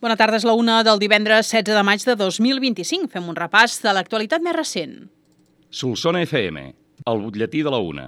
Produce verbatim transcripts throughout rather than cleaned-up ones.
Bona tarda, és la una del divendres setze de maig de dos mil vint-i-cinc. Fem un repàs de l'actualitat més recent. Solsona F M, el butlletí de la una.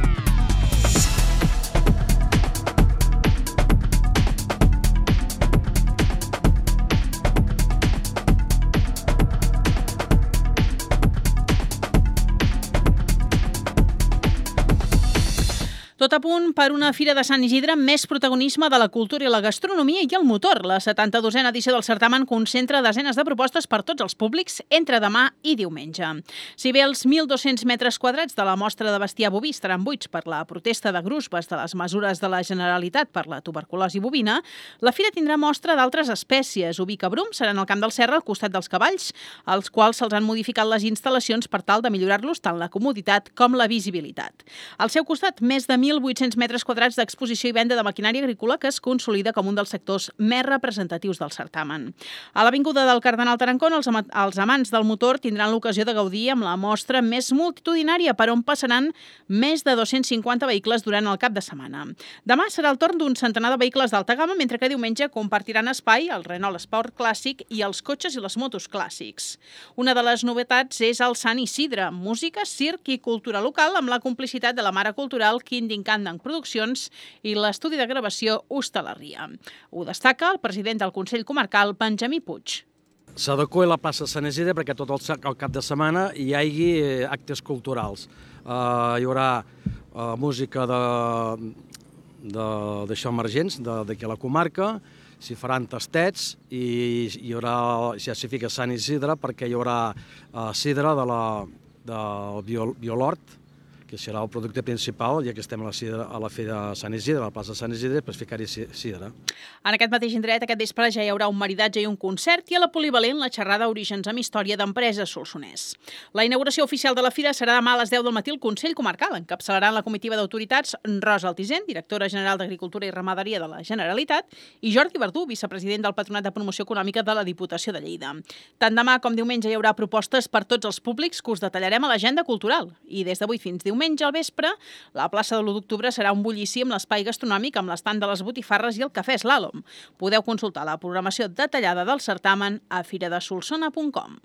Tot a punt per una Fira de Sant Isidre amb més protagonisme de la cultura i la gastronomia i el motor. La setanta-dosena edició del certamen concentra desenes de propostes per tots els públics entre demà i diumenge. Si bé els mil dos-cents metres quadrats de la mostra de bestiar boví estaran buits per la protesta de Grusbes de les mesures de la Generalitat per la tuberculosi bovina, la Fira tindrà mostra d'altres espècies. Ubicabrum serà en el Camp del Serra al costat dels cavalls, als quals se'ls han modificat les instal·lacions per tal de millorar-los tant la comoditat com la visibilitat. Al seu costat, més de mil vuit-cents metres quadrats d'exposició i venda de maquinària agrícola que es consolida com un dels sectors més representatius del certamen. A l'Avinguda del Cardenal Tarancón, els, ama els amants del motor tindran l'ocasió de gaudir amb la mostra més multitudinària, per on passaran més de dos-cents cinquanta vehicles durant el cap de setmana. Demà serà el torn d'un centenar de vehicles d'alta gamma, mentre que diumenge compartiran espai el Renault Sport Clàssic i els cotxes i les motos clàssics. Una de les novetats és el Sant Isidre, música, circ i cultura local amb la complicitat de la Mare Cultural Quinding Candang Produccions i l'estudi de gravació Hostalerria. Ho destaca el president del Consell Comarcal, Benjamí Puig. S'adequa la plaça Sant Isidre perquè tot el, el cap de setmana hi hagi actes culturals. Uh, hi haurà uh, música d'això emergents, d'aquí a la comarca, s'hi faran tastets i hi haurà, ja s'hi fica Sant Isidre perquè hi haurà uh, sidra de la, del Biolort, que serà el producte principal, ja que estem a la, sidra, a la Fe de Sant Isidre, a la plaça de Sant Isidre, per ficar-hi sidra. En aquest mateix indret, aquest vespre ja hi haurà un maridatge i un concert, i a la Polivalent la xerrada Orígens amb Història d'Empreses Solsonès. La inauguració oficial de la Fira serà demà a les deu del matí al Consell Comarcal. Encapçalaran la comitiva d'autoritats Rosa Altisent, directora general d'Agricultura i Ramaderia de la Generalitat, i Jordi Verdú, vicepresident del Patronat de Promoció Econòmica de la Diputació de Lleida. Tant demà com diumenge hi haurà propostes per tots els públics que us detallarem a l'agenda cultural. I des d'avui fins diumenge, Diumenge al vespre, la plaça de l'u d'octubre serà un bullici amb l'espai gastronòmic amb l'estand de les botifarres i el cafè Slalom. Podeu consultar la programació detallada del certamen a firadesolsona punt com.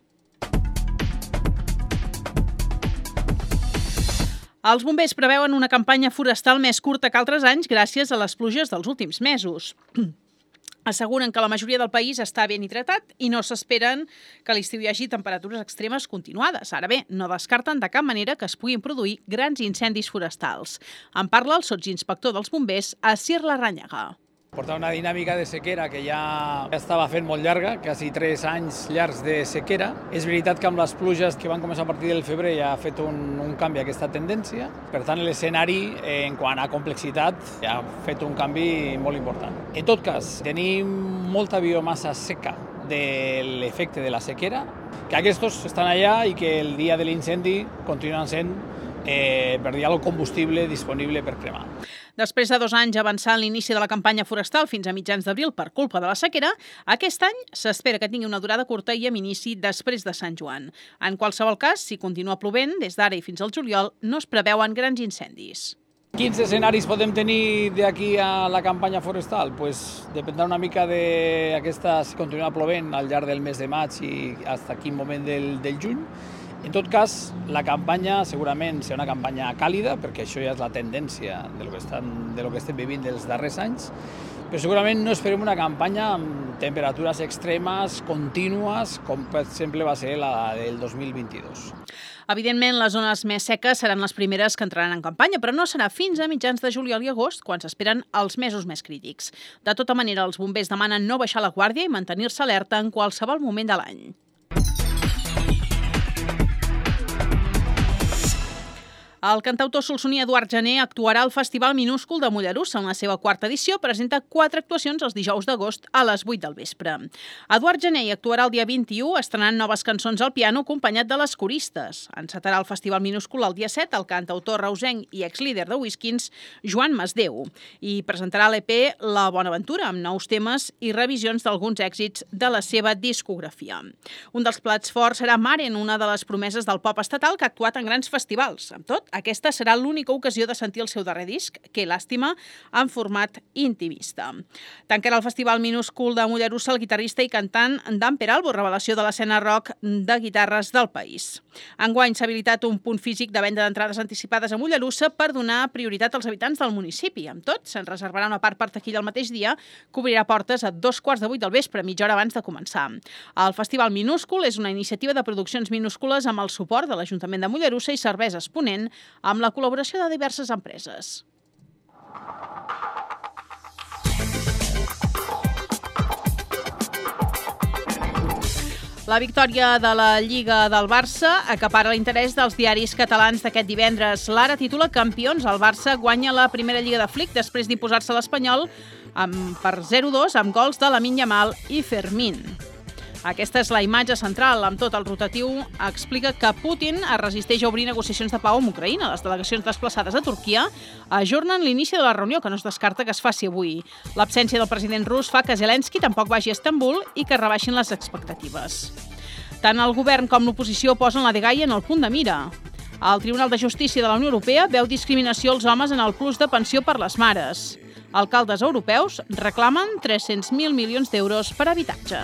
Els bombers preveuen una campanya forestal més curta que altres anys gràcies a les pluges dels últims mesos. Asseguren que la majoria del país està ben hidratat i no s'esperen que a l'estiu hi hagi temperatures extremes continuades. Ara bé, no descarten de cap manera que es puguin produir grans incendis forestals. En parla el sotsinspector dels bombers, Asier Larrañaga. Portar una dinàmica de sequera que ja estava fent molt llarga, quasi tres anys llargs de sequera. És veritat que amb les pluges que van començar a partir del febrer ja ha fet un, un canvi a aquesta tendència. Per tant, l'escenari, eh, en quant a complexitat, ja ha fet un canvi molt important. En tot cas, tenim molta biomassa seca de l'efecte de la sequera, que aquests estan allà i que el dia de l'incendi continuen sent eh, per dir el combustible disponible per cremar. Després de dos anys avançant l'inici de la campanya forestal fins a mitjans d'abril per culpa de la sequera, aquest any s'espera que tingui una durada curta i amb inici després de Sant Joan. En qualsevol cas, si continua plovent, des d'ara i fins al juliol, no es preveuen grans incendis. Quins escenaris podem tenir d'aquí a la campanya forestal? Pues dependrà una mica d'aquesta, si continua plovent al llarg del mes de maig i fins a quin moment del, del juny. En tot cas, la campanya segurament serà una campanya càlida, perquè això ja és la tendència de lo que, estan, de lo que estem vivint dels darrers anys, però segurament no esperem una campanya amb temperatures extremes, contínues, com per exemple va ser la del dos mil vint-i-dos. Evidentment, les zones més seques seran les primeres que entraran en campanya, però no serà fins a mitjans de juliol i agost, quan s'esperen els mesos més crítics. De tota manera, els bombers demanen no baixar la guàrdia i mantenir-se alerta en qualsevol moment de l'any. El cantautor solsoní Eduard Jané actuarà al Festival Minúscul de Mollerussa. En la seva quarta edició presenta quatre actuacions els dijous d'agost a les vuit del vespre. Eduard Jané actuarà el dia vint-i-u estrenant noves cançons al piano acompanyat de les coristes. Encetarà el Festival Minúscul el dia set el cantautor reusenc i exlíder de Whiskins, Joan Masdeu, i presentarà l'E P La Bona Aventura amb nous temes i revisions d'alguns èxits de la seva discografia. Un dels plats forts serà Maren, una de les promeses del pop estatal que ha actuat en grans festivals. Amb tot, Aquesta serà l'única ocasió de sentir el seu darrer disc, Que làstima, en format intimista. Tancarà el Festival Minúscul de Mollerussa el guitarrista i cantant Dan Peralbo, revelació de l'escena rock de guitarres del país. Enguany s'ha habilitat un punt físic de venda d'entrades anticipades a Mollerussa per donar prioritat als habitants del municipi. Amb tot, se'n reservarà una part per taquilla el mateix dia, que obrirà portes a dos quarts de vuit del vespre, mitja hora abans de començar. El Festival Minúscul és una iniciativa de produccions minúscules amb el suport de l'Ajuntament de Mollerussa i Cerveses Ponent, amb la col·laboració de diverses empreses. La victòria de la Lliga del Barça acapara l'interès dels diaris catalans d'aquest divendres. L'Ara titula Campions. El Barça guanya la primera Lliga de Flick després d'imposar-se l'Espanyol per zero dos amb gols de Lamine Yamal i Fermín. Aquesta és la imatge central. Amb tot, el rotatiu explica que Putin es resisteix a obrir negociacions de pau amb Ucraïna. Les delegacions desplaçades a Turquia ajornen l'inici de la reunió, que no es descarta que es faci avui. L'absència del president rus fa que Zelensky tampoc vagi a Estambul i que rebaixin les expectatives. Tant el govern com l'oposició posen la dgaia en el punt de mira. El Tribunal de Justícia de la Unió Europea veu discriminació als homes en el plus de pensió per les mares. Alcaldes europeus reclamen tres-cents mil milions d'euros per habitatge.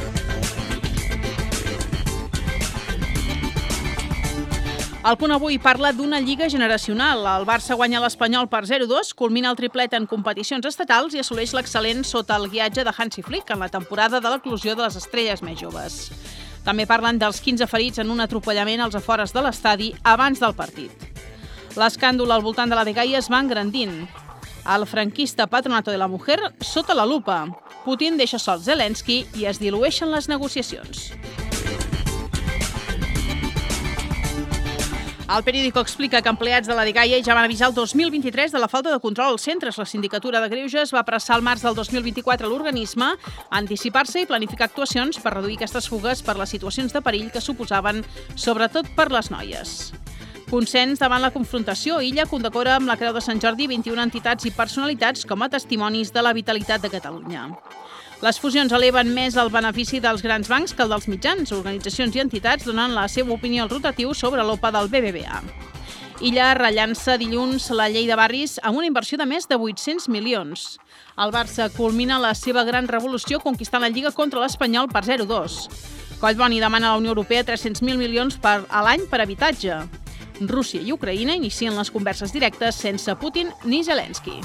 El Punt Avui parla d'una lliga generacional. El Barça guanya l'Espanyol per zero dos, culmina el triplet en competicions estatals i assoleix l'excel·lent sota el guiatge de Hansi Flick en la temporada de l'eclosió de les estrelles més joves. També parlen dels quinze ferits en un atropellament als afores de l'estadi abans del partit. L'escàndol al voltant de la dgaia es va engrandint. El franquista Patronato de la Mujer sota la lupa. Putin deixa sol Zelensky i es dilueixen les negociacions. El periòdico explica que empleats de la dgaia ja van avisar el dos mil vint-i-tres de la falta de control als centres. La Sindicatura de Greuges va apressar el març del dos mil vint-i-quatre l'organisme a anticipar-se i planificar actuacions per reduir aquestes fugues per les situacions de perill que suposaven, sobretot per les noies. Consens davant la confrontació. Illa condecora amb la Creu de Sant Jordi vint-i-una entitats i personalitats com a testimonis de la vitalitat de Catalunya. Les fusions eleven més el benefici dels grans bancs que el dels mitjans. Organitzacions i entitats donen la seva opinió al rotatiu sobre l'O P A del B B V A. Illa rellança dilluns la llei de barris amb una inversió de més de vuit-cents milions. El Barça culmina la seva gran revolució conquistant la Lliga contra l'Espanyol per zero dos. Collboni demana a la Unió Europea tres-cents mil milions per a l'any per habitatge. Rússia i Ucraïna inicien les converses directes sense Putin ni Zelensky.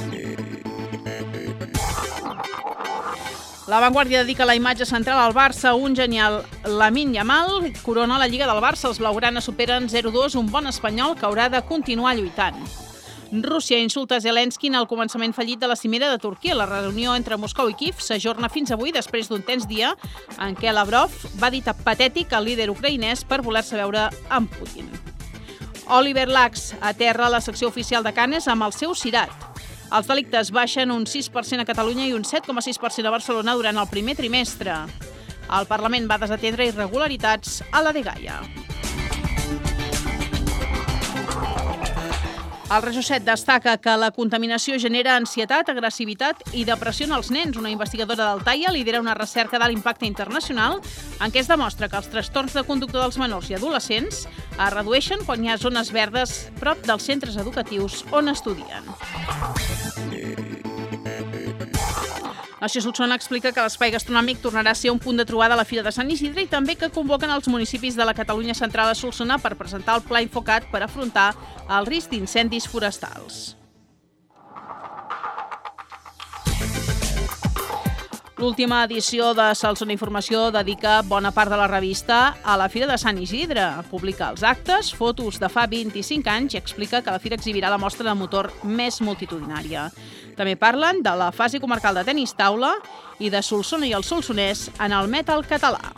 La Vanguardia dedica la imatge central al Barça. Un genial Lamine Yamal corona la Lliga del Barça. Els blaugranes superen zero dos, un bon espanyol que haurà de continuar lluitant. Rússia insulta Zelensky en el començament fallit de la cimera de Turquia. La reunió entre Moscou i Kíev s'ajorna fins avui després d'un tens dia en què Lavrov va dir patètic al líder ucraïnès per voler-se veure amb Putin. Oliver Lacks aterra a la secció oficial de Cannes amb el seu cirat. Els delictes baixen un sis per cent a Catalunya i un set coma sis per cent a Barcelona durant el primer trimestre. El Parlament va desatendre irregularitats a la dgaia. El Regió set destaca que la contaminació genera ansietat, agressivitat i depressió en els nens. Una investigadora del TAIA lidera una recerca d'alt impacte internacional en què es demostra que els trastorns de conducta dels menors i adolescents es redueixen quan hi ha zones verdes prop dels centres educatius on estudien. Nació Solsona explica que l'espai gastronòmic tornarà a ser un punt de trobada a la Fira de Sant Isidre i també que convoquen els municipis de la Catalunya central a Solsona per presentar el pla enfocat per afrontar el risc d'incendis forestals. L'última edició de Solsona Informació dedica bona part de la revista a la Fira de Sant Isidre. Publica els actes, fotos de fa vint-i-cinc anys i explica que la fira exhibirà la mostra de motor més multitudinària. També parlen de la fase comarcal de tenis taula i de Solsona i el solsonès en el metal català.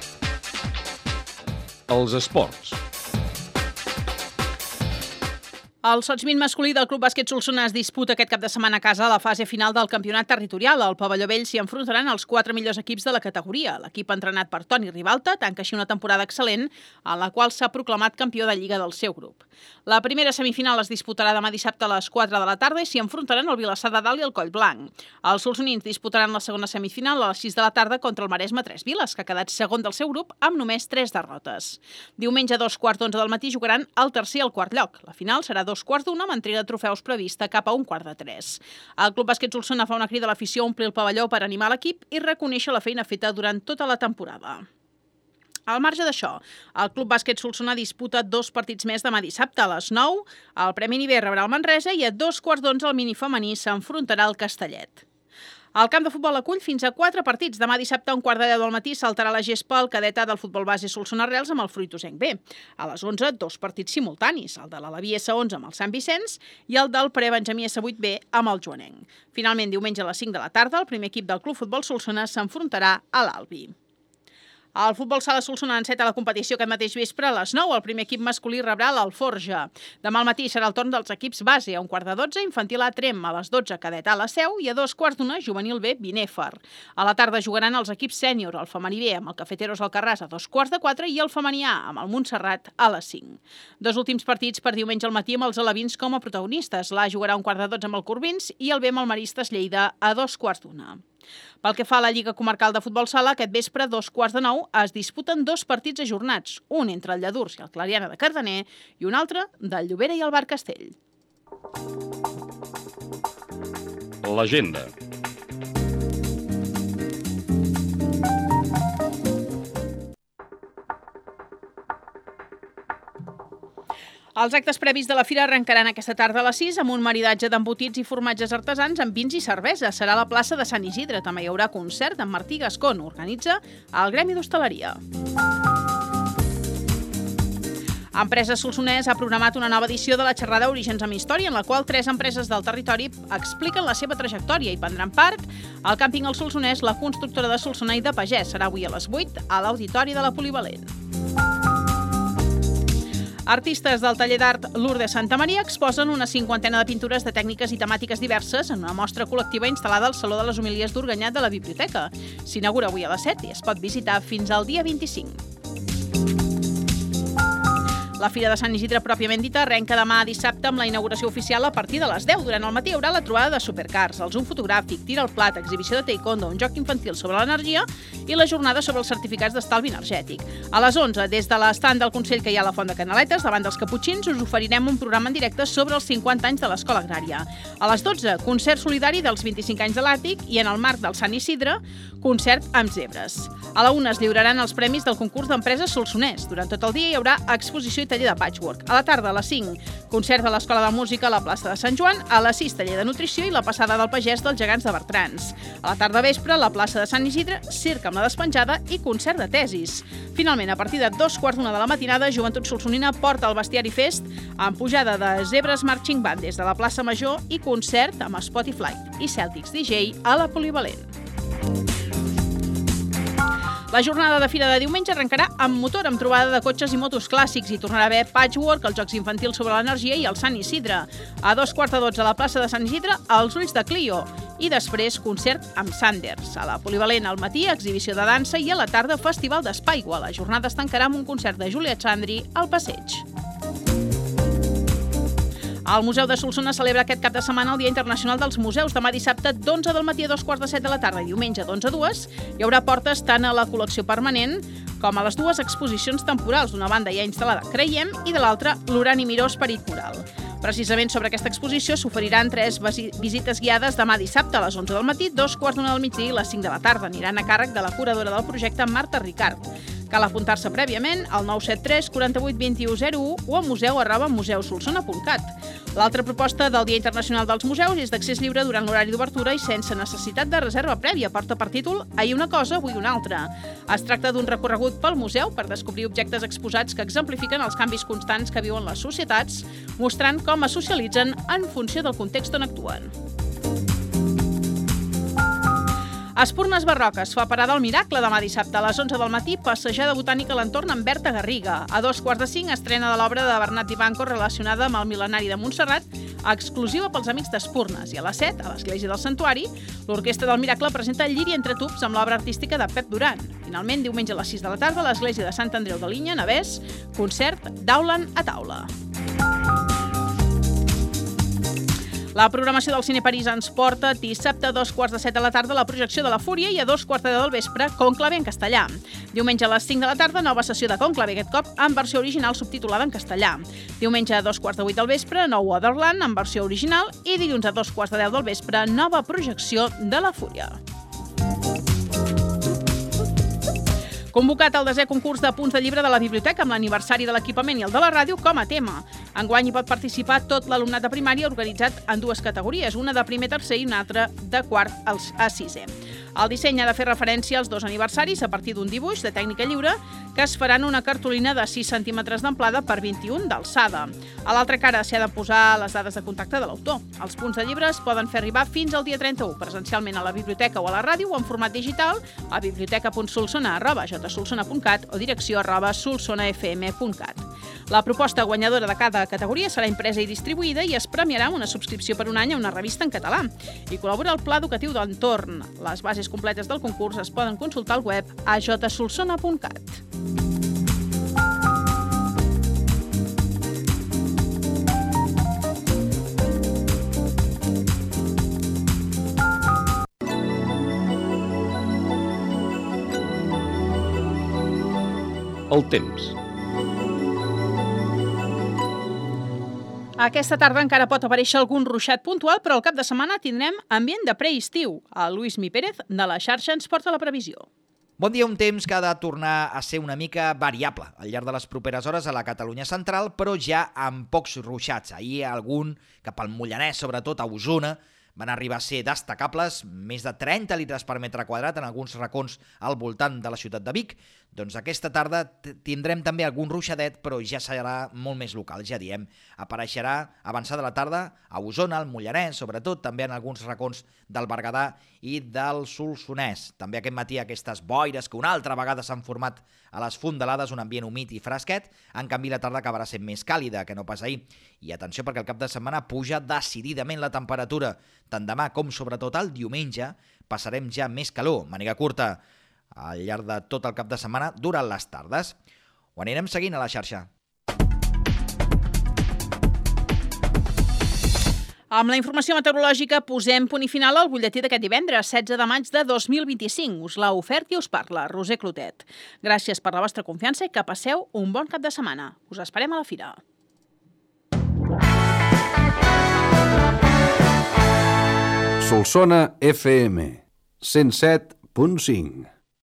Els esports. El Sotsmin masculí del Club Bàsquet Solsona es disputa aquest cap de setmana a casa a la fase final del campionat territorial. Al Pavelló Vell s'hi enfrontaran els quatre millors equips de la categoria. L'equip entrenat per Toni Ribalta tanca així una temporada excel·lent en la qual s'ha proclamat campió de Lliga del seu grup. La primera semifinal es disputarà demà dissabte a les quatre de la tarda i s'hi enfrontaran el Vilassar de Dalt i el Collblanc. Els solsonins disputaran la segona semifinal a les sis de la tarda contra el Maresme Tres Viles, que ha quedat segon del seu grup amb només tres derrotes. Diumenge a dos quarts d'onze del matí jugaran el tercer i el quart lloc. La final serà dos quarts d'una amb entrega de trofeus prevista cap a un quart de tres. El Club Bàsquet Solsona fa una crida a l'afició a omplir el pavelló per animar l'equip i reconèixer la feina feta durant tota la temporada. Al marge d'això, el Club Bàsquet Solsona disputa dos partits més demà dissabte a les nou. El Premi Nivell rebrà el Manresa i a dos quarts d'onze el minifemení s'enfrontarà al Castellet. El camp de futbol acull fins a quatre partits. Demà dissabte a un quart de deu del matí saltarà la gespa al cadet A del futbol base Solsona Reals amb el Fruitosenc B. A les onze, dos partits simultanis, el de l'Alaví S onze amb el Sant Vicenç i el del Pre-Benjamí S vuit B amb el Joanenc. Finalment, diumenge a les cinc de la tarda, el primer equip del Club Futbol Solsona s'enfrontarà a l'Albi. El futbol sala Solsona enceta la competició aquest mateix vespre a les nou. El primer equip masculí rebrà l'Alforja. Demà al matí serà el torn dels equips base. A un quart de dotze, infantil A Trem, a les dotze, cadet A la Seu i a dos quarts d'una, juvenil B, Binèfar. A la tarda jugaran els equips sènior, el femení B amb el Cafeteros Alcarràs a dos quarts de quatre i el femení A amb el Montserrat a les cinc. Dos últims partits per diumenge al matí amb els alevins com a protagonistes. L'A jugarà a un quart de dotze amb el Corbins i el B amb el Maristes Lleida a dos quarts d'una. Pel que fa a la Lliga Comarcal de Futbol Sala, aquest vespre, a dos quarts de nou, es disputen dos partits ajornats, un entre el Lladurs i el Clariana de Cardener i un altre del Llobera i el Bar Castell. L'agenda. Els actes previs de la fira arrencaran aquesta tarda a les sis amb un maridatge d'embotits i formatges artesans amb vins i cervesa. Serà a la plaça de Sant Isidre. També hi haurà concert amb Martí Gascon. Organitza el Gremi d'Hostaleria. Empresa Solsonès ha programat una nova edició de la xerrada Orígens amb Història, en la qual tres empreses del territori expliquen la seva trajectòria i prendran part al càmping El Solsonès, la constructora de Solsona i de Pagès. Serà avui a les vuit a l'Auditori de la Polivalent. Artistes del taller d'art Lourdes Santa Maria exposen una cinquantena de pintures de tècniques i temàtiques diverses en una mostra col·lectiva instal·lada al Saló de les Homilies d'Organyà de la Biblioteca. S'inaugura avui a les set i es pot visitar fins al dia vint-i-cinc. La Fira de Sant Isidre, pròpiament dita, arrenca demà dissabte amb la inauguració oficial a partir de les deu. Durant el matí hi haurà la trobada de supercars, el zoom fotogràfic, tir al plat, exhibició de taekwondo, un joc infantil sobre l'energia i la jornada sobre els certificats d'estalvi energètic. A les onze, des de l'estand del Consell que hi ha a la Font de Canaletes, davant dels Caputxins, us oferirem un programa en directe sobre els cinquanta anys de l'Escola Agrària. A les dotze, concert solidari dels vint-i-cinc anys de l'Àtic i, en el marc del Sant Isidre, concert amb zebres. A la una es lliuraran els premis del concurs d'empreses Solsonès. Durant tot el dia hi haurà exposició i taller de patchwork. A la tarda, a les cinc, concert de l'Escola de Música a la plaça de Sant Joan. A les sis, taller de nutrició i la passada del pagès dels gegants de Bertrans. A la tarda vespre, a la plaça de Sant Isidre, circ amb la despenjada i concert de tesis. Finalment, a partir de dos quarts d'una de la matinada, Joventut Solsonina porta el Bestiari Fest amb pujada de Zebres Marching Band des de la plaça Major i concert amb Spotify i Celtics D J a la Polivalent. La jornada de fira de diumenge arrencarà amb motor, amb trobada de cotxes i motos clàssics. Hi tornarà a haver patchwork, els jocs infantils sobre l'energia i el Sant Isidre. A dos quarts de dotze a la plaça de Sant Isidre, els Ulls de Clio. I després, concert amb Sanders. A la Polivalent al matí, exhibició de dansa i a la tarda, festival d'Espaigua. La jornada es tancarà amb un concert de Júlia Chandri al passeig. El Museu de Solsona celebra aquest cap de setmana el Dia Internacional dels Museus. Demà dissabte d'onze del matí a dos quarts de set de la tarda i diumenge d'onze a dues hi haurà portes tant a la col·lecció permanent com a les dues exposicions temporals. D'una banda hi ha instal·lada Creiem i de l'altra l'Urani Miró Esperit Moral. Precisament sobre aquesta exposició s'oferiran tres visites guiades demà dissabte a les onze del matí, dos quarts d'una del migdia i les cinc de la tarda. Aniran a càrrec de la curadora del projecte, Marta Ricard. Cal apuntar-se prèviament al nou set tres quaranta-vuit vint-i-u zero u o a museu arroba museusolsona punt cat. L'altra proposta del Dia Internacional dels Museus és d'accés lliure durant l'horari d'obertura i sense necessitat de reserva prèvia. Porta per títol Ahir una cosa, avui una altra. Es tracta d'un recorregut pel museu per descobrir objectes exposats que exemplifiquen els canvis constants que viuen les societats, mostrant com es socialitzen en funció del context on actuen. Espurnes Barroques fa parada al Miracle demà dissabte a les onze del matí, passejada botànica a l'entorn amb Berta Garriga. A dos quarts de cinc estrena de l'obra de Bernat Ivanco relacionada amb el mil·lenari de Montserrat, exclusiva pels amics d'Espurnes. I a les set, a l'Església del Santuari, l'Orquestra del Miracle presenta Llíria entre tubs amb l'obra artística de Pep Duran. Finalment, diumenge a les sis de la tarda, a l'Església de Sant Andreu de Linya, Navès, concert d'Aulen a taula. La programació del Cine París ens porta dissabte a dos quarts de set de la tarda la projecció de La Fúria i a dos quarts de deu del vespre Conclave en castellà. Diumenge a les cinc de la tarda, nova sessió de Conclave, aquest cop en versió original subtitulada en castellà. Diumenge a dos quarts de vuit del vespre, Nou Otherland en versió original i dilluns a dos quarts de deu del vespre, nova projecció de La Fúria. Convocat el desè concurs de punts de llibre de la biblioteca amb l'aniversari de l'equipament i el de la ràdio com a tema. Enguany hi pot participar tot l'alumnat de primària organitzat en dues categories, una de primer, tercer i una altra de quart a sisè. El disseny ha de fer referència als dos aniversaris a partir d'un dibuix de tècnica lliure que es farà en una cartolina de sis centímetres d'amplada per vint-i-un d'alçada. A l'altra cara s'hi ha de posar les dades de contacte de l'autor. Els punts de llibre es poden fer arribar fins al dia trenta-u, presencialment a la biblioteca o a la ràdio o en format digital a biblioteca punt solsona arroba jsolsona punt cat o direcció arroba solsonafm punt cat. La proposta guanyadora de cada categoria serà impresa i distribuïda i es premiarà amb una subscripció per un any a una revista en català. I col·labora el Pla Educatiu d'Entorn. Les bases completes del concurs es poden consultar al web a jsolsona punt cat. El temps. Aquesta tarda encara pot aparèixer algun ruixat puntual, però al cap de setmana tindrem ambient de preestiu. El Lluís Mi Pérez, de la xarxa, ens porta la previsió. Bon dia, un temps que ha de tornar a ser una mica variable al llarg de les properes hores a la Catalunya central, però ja amb pocs ruixats. Ahir algun, cap al Mollanès, sobretot a Osona, van arribar a ser destacables, més de trenta litres per metre quadrat en alguns racons al voltant de la ciutat de Vic. Doncs aquesta tarda tindrem també algun ruixadet, però ja serà molt més local, ja diem. Apareixerà avançada la tarda a Osona, al Mollanès, sobretot també en alguns racons del Berguedà i del Solsonès. També aquest matí aquestes boires que una altra vegada s'han format a les fondalades, un ambient humit i fresquet. En canvi, la tarda acabarà sent més càlida que no pas ahir. I atenció, perquè el cap de setmana puja decididament la temperatura. Tant demà com sobretot el diumenge passarem ja més calor, màniga curta, al llarg de tot el cap de setmana durant les tardes. Ho anirem seguint a la xarxa. Amb la informació meteorològica posem punt i final al butlletí d'aquest divendres, setze de maig de dos mil vint-i-cinc. Us l'ha ofert i us parla, Roser Clotet. Gràcies per la vostra confiança i que passeu un bon cap de setmana. Us esperem a la fira. Solsona F M cent set punt cinc.